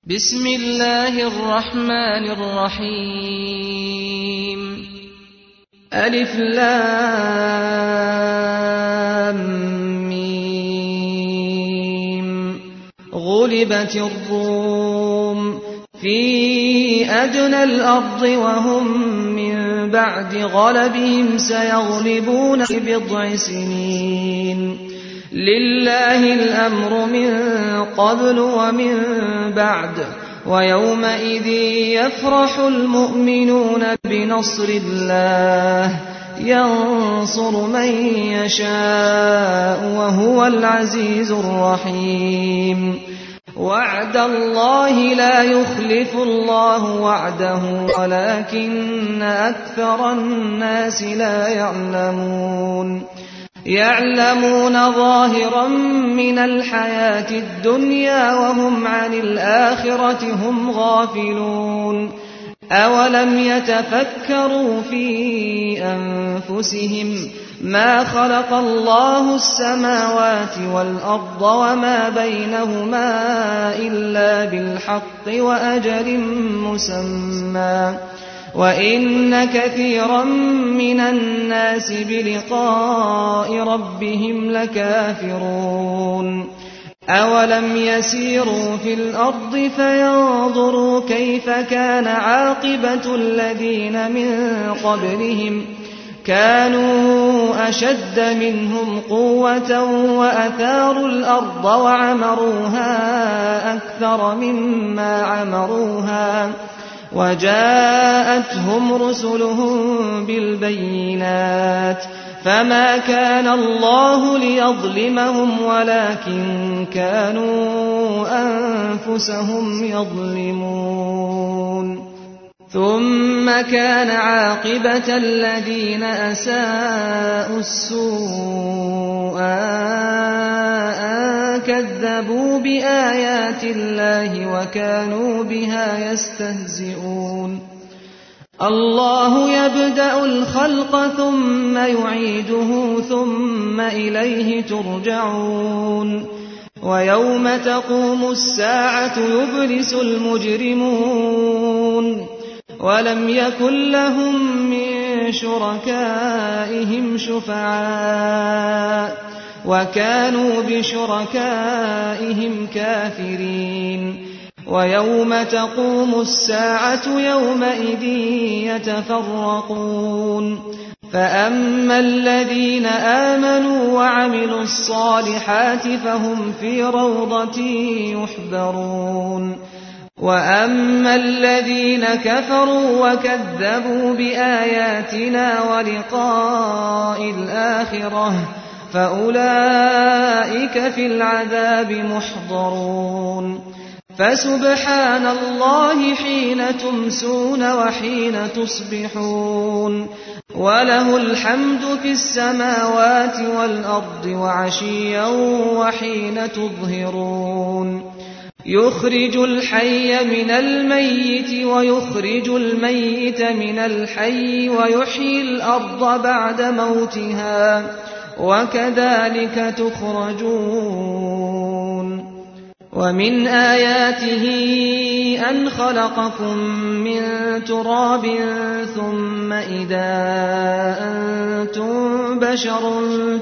بسم الله الرحمن الرحيم ألف لام ميم غلبت الروم في أدنى الأرض وهم من بعد غلبهم سيغلبون في بضع سنين لله الأمر من قبل ومن بعد ويومئذ يفرح المؤمنون بنصر الله ينصر من يشاء وهو العزيز الرحيم وعد الله لا يخلف الله وعده ولكن أكثر الناس لا يعلمون ظاهرا من الحياة الدنيا وهم عن الآخرة هم غافلون أولم يتفكروا في أنفسهم ما خلق الله السماوات والأرض وما بينهما إلا بالحق وأجل مسمى وإن كثيرا من الناس بلقاء ربهم لكافرون أولم يسيروا في الأرض فينظروا كيف كان عاقبة الذين من قبلهم كانوا أشد منهم قوة وأثاروا الأرض وعمروها أكثر مما عمروها وجاءتهم رسلهم بالبينات فما كان الله ليظلمهم ولكن كانوا أنفسهم يظلمون ثم كان عاقبة الذين أساءوا السوء أن كذبوا بآيات الله وكانوا بها يستهزئون الله يبدأ الخلق ثم يعيده ثم إليه ترجعون ويوم تقوم الساعة يبلس المجرمون ولم يكن لهم من شركائهم شفعاء وكانوا بشركائهم كافرين ويوم تقوم الساعة يومئذ يتفرقون فأما الذين آمنوا وعملوا الصالحات فهم في روضة يحبرون وأما الذين كفروا وكذبوا بآياتنا ولقاء الآخرة فأولئك في العذاب محضرون فسبحان الله حين تمسون وحين تصبحون وله الحمد في السماوات والأرض وعشيا وحين تظهرون يخرج الحي من الميت ويخرج الميت من الحي ويحيي الأرض بعد موتها وكذلك تخرجون ومن آياته أن خلقكم من تراب ثم إذا أنتم بشر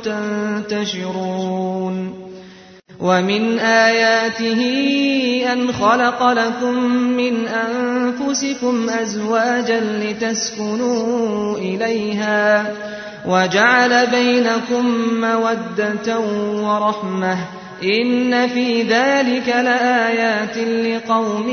تنتشرون ومن آياته أن خلق لكم من أنفسكم أزواجا لتسكنوا إليها وجعل بينكم مودة ورحمة إن في ذلك لآيات لقوم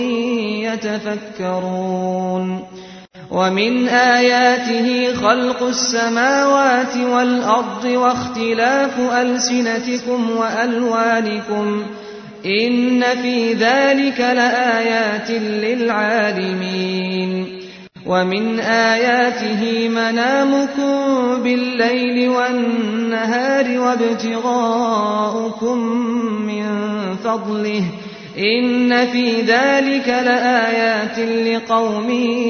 يتفكرون ومن آياته خلق السماوات والأرض واختلاف ألسنتكم وألوانكم إن في ذلك لآيات للعالمين ومن آياته منامكم بالليل والنهار وابتغاؤكم من فضله إن في ذلك لآيات لقوم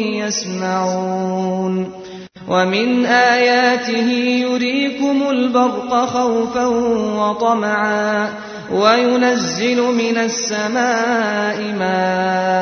يسمعون ومن آياته يريكم البرق خوفا وطمعا وينزل من السماء ماء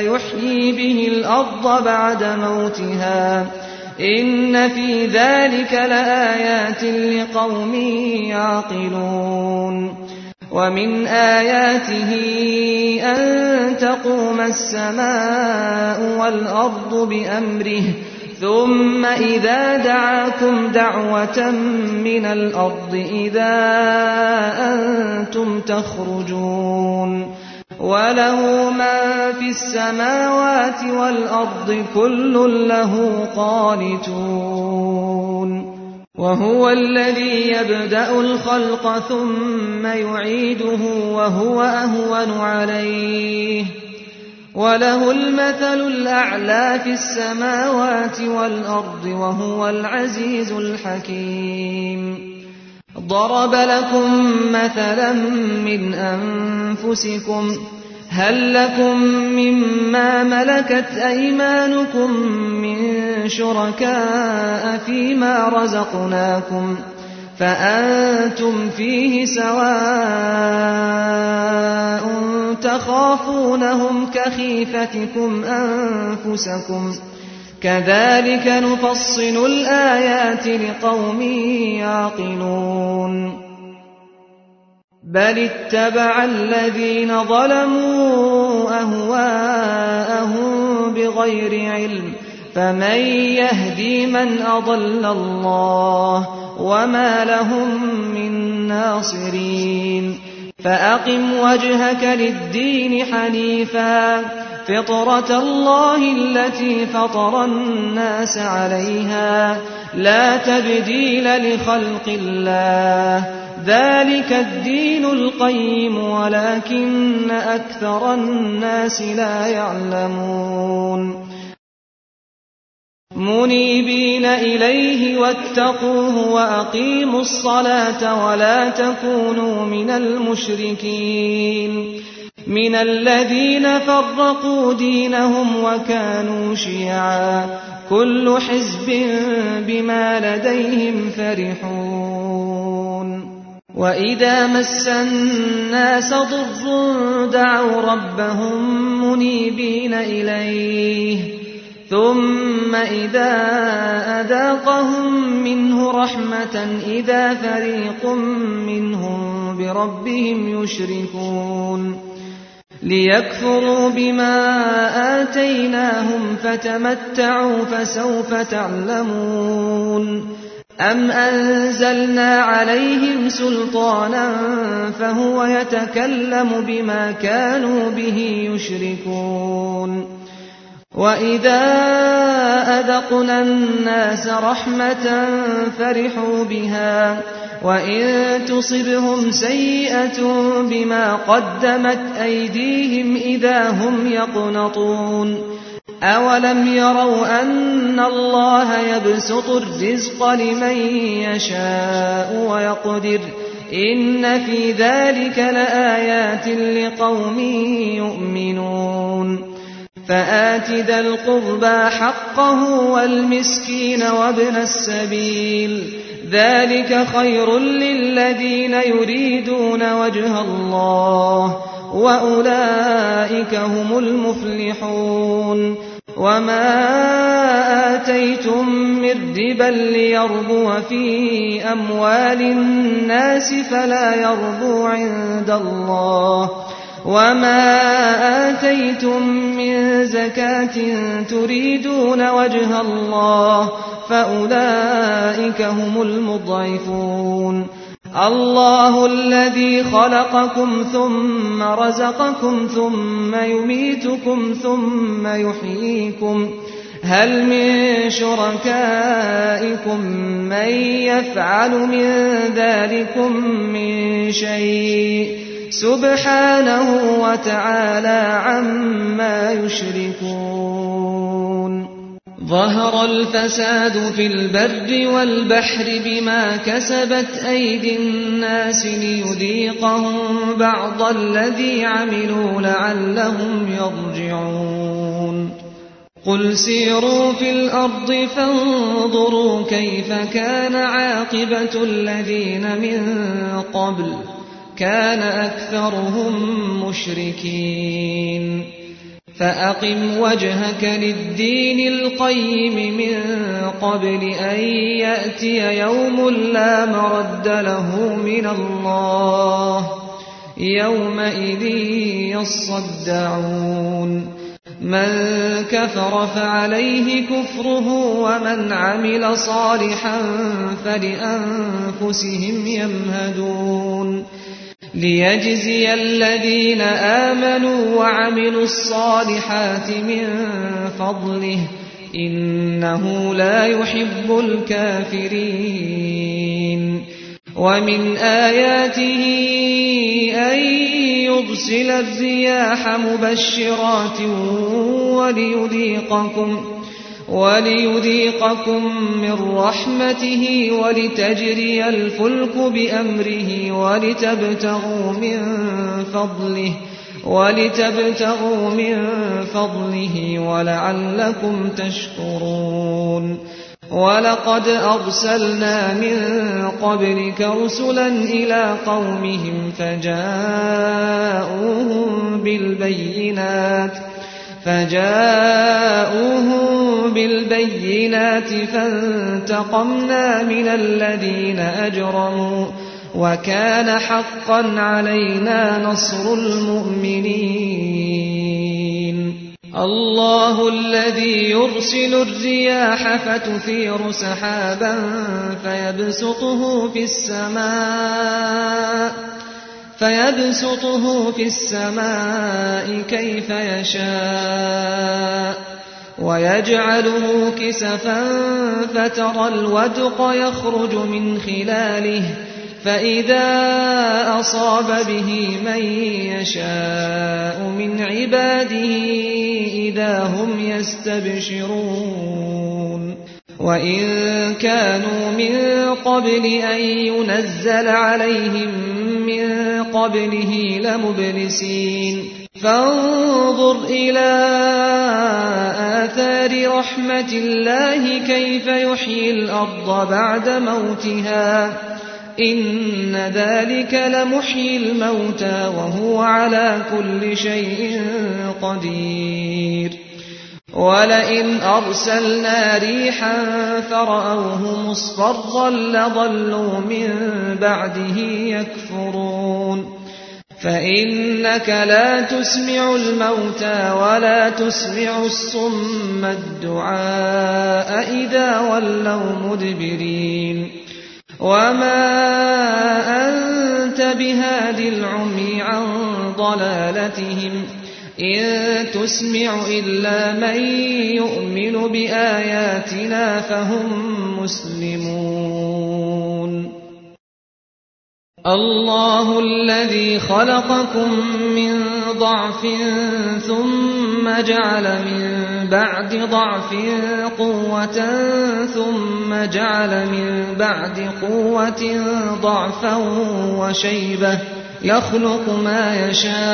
يحيي به الأرض بعد موتها إن في ذلك لآيات لقوم يعقلون ومن آياته أن تقوم السماء والأرض بأمره ثم إذا دعاكم دعوة من الأرض إذا أنتم تخرجون وله ما في السماوات والأرض كل له قانتون وهو الذي يبدأ الخلق ثم يعيده وهو أهون عليه وله المثل الأعلى في السماوات والأرض وهو العزيز الحكيم ضرب لكم مثلا من أنفسكم هل لكم مما ملكت أيمانكم من شركاء فيما رزقناكم فأنتم فيه سواء تخافونهم كخيفتكم أنفسكم كذلك نفصل الآيات لقوم يعقلون بل اتبع الذين ظلموا أهواءهم بغير علم فمن يهدي من أضل الله وما لهم من ناصرين فأقم وجهك للدين حنيفا فطرة الله التي فطر الناس عليها لا تبديل لخلق الله ذلك الدين القيم ولكن أكثر الناس لا يعلمون منيبين إليه واتقوه وأقيموا الصلاة ولا تكونوا من المشركين من الذين فرقوا دينهم وكانوا شيعا كل حزب بما لديهم فرحون وإذا مس الناس ضر دعوا ربهم منيبين إليه ثم إذا أذاقهم منه رحمة إذا فريق منهم بربهم يشركون ليكفروا بما آتيناهم فتمتعوا فسوف تعلمون أم أنزلنا عليهم سلطانا فهو يتكلم بما كانوا به يشركون وإذا أذقنا الناس رحمة فرحوا بها وإن تصبهم سيئة بما قدمت أيديهم إذا هم يقنطون أولم يروا أن الله يبسط الرزق لمن يشاء ويقدر إن في ذلك لآيات لقوم يؤمنون فآت ذا القربى حقه والمسكين وابن السبيل ذلك خير للذين يريدون وجه الله وأولئك هم المفلحون وما آتيتم من ربا ليربو في أموال الناس فلا يربو عند الله وما آتيتم من زكاة تريدون وجه الله فأولئك هم المضعفون الله الذي خلقكم ثم رزقكم ثم يميتكم ثم يحييكم هل من شركائكم من يفعل من ذلكم من شيء سبحانه وتعالى عما يشركون ظهر الفساد في البر والبحر بما كسبت أيدي الناس ليذيقهم بعض الذي عملوا لعلهم يرجعون قل سيروا في الأرض فانظروا كيف كان عاقبة الذين من قبل كان أكثرهم مشركين فأقم وجهك للدين القيم من قبل أن يأتي يوم لا مرد له من الله يومئذ يصدعون من كفر فعليه كفره ومن عمل صالحا فلأنفسهم يمهدون ليجزي الذين آمنوا وعملوا الصالحات من فضله إنه لا يحب الكافرين ومن آياته أن يرسل الرياح مبشرات وليذيقكم من رحمته ولتجري الفلك بأمره ولتبتغوا من فضله ولعلكم تشكرون ولقد أرسلنا من قبلك رسلا إلى قومهم فجاءوهم بالبينات فانتقمنا من الذين أجرموا وكان حقا علينا نصر المؤمنين الله الذي يرسل الرياح فتثير سحابا فيبسطه في السماء كيف يشاء ويجعله كسفا فترى الودق يخرج من خلاله فإذا أصاب به من يشاء من عباده إذا هم يستبشرون وإن كانوا من قبل أن ينزل عليهم من قبله لمبلسين فانظر إلى آثار رحمة الله كيف يحيي الأرض بعد موتها إن ذلك لمحيي الموتى وهو على كل شيء قدير ولئن أرسلنا ريحا فرأوه مصفرا لظلوا من بعده يكفرون فإنك لا تسمع الموتى ولا تسمع الصم الدعاء إذا ولوا مدبرين وما أنت بهاد العمي عن ضلالتهم إن تسمع إلا من يؤمن بآياتنا فهم مسلمون الله الذي خلقكم من ضعف ثم جعل من بعد ضعف قوة ثم جعل من بعد قوة ضعفا وشيبة يخلق ما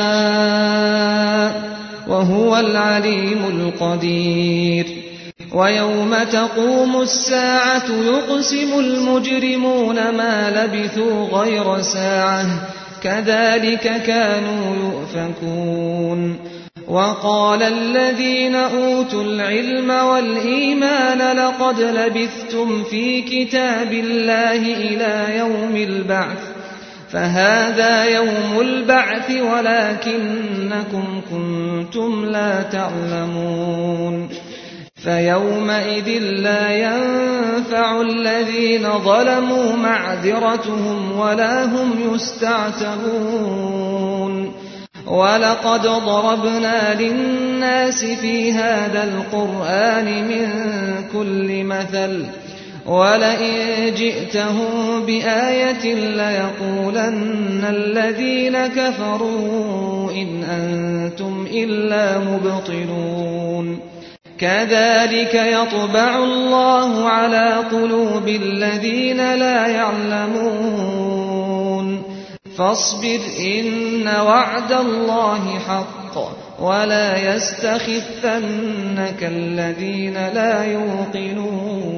يشاء وهو العليم القدير ويوم تقوم الساعة يقسم المجرمون ما لبثوا غير ساعة كذلك كانوا يؤفكون وقال الذين أوتوا العلم والإيمان لقد لبثتم في كتاب الله إلى يوم البعث فهذا يوم البعث ولكنكم كنتم لا تعلمون فيومئذ لا ينفع الذين ظلموا معذرتهم ولا هم يستعتبون ولقد ضربنا للناس في هذا القرآن من كل مثل ولئن جئتهم بآية ليقولن الذين كفروا إن أنتم إلا مبطلون كذلك يطبع الله على قلوب الذين لا يعلمون فاصبر إن وعد الله حق ولا يستخفنك الذين لا يوقنون